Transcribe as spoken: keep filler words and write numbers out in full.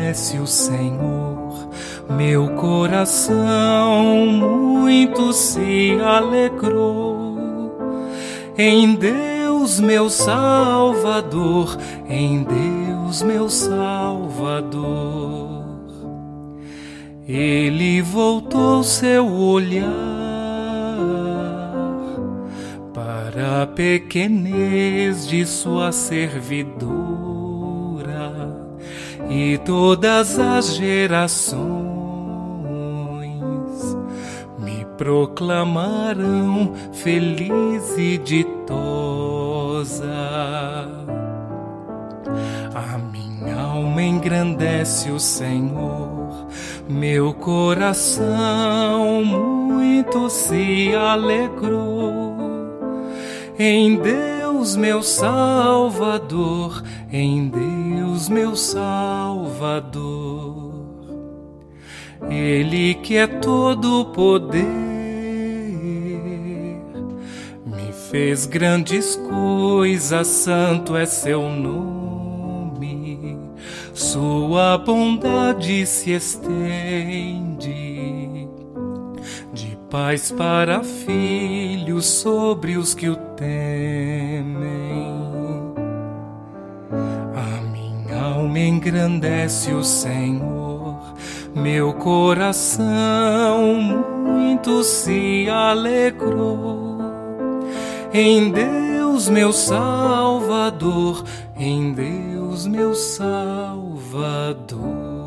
engrandece o Senhor, meu coração muito se alegrou. Em Deus, meu Salvador, em Deus, meu Salvador. Ele voltou seu olhar para a pequenez de sua servidora, e todas as gerações me proclamarão feliz e ditosa. A minha alma engrandece o Senhor, meu coração muito se alegrou. Em Deus, meu Salvador, em Deus, meu Salvador. Ele que é todo poder, me fez grandes coisas, santo é seu nome. Sua bondade se estende de pais para filhos sobre os que o temem. A minha alma engrandece o Senhor, meu coração muito se alegrou. Em Deus, meu Salvador, em Deus, meu Salvador.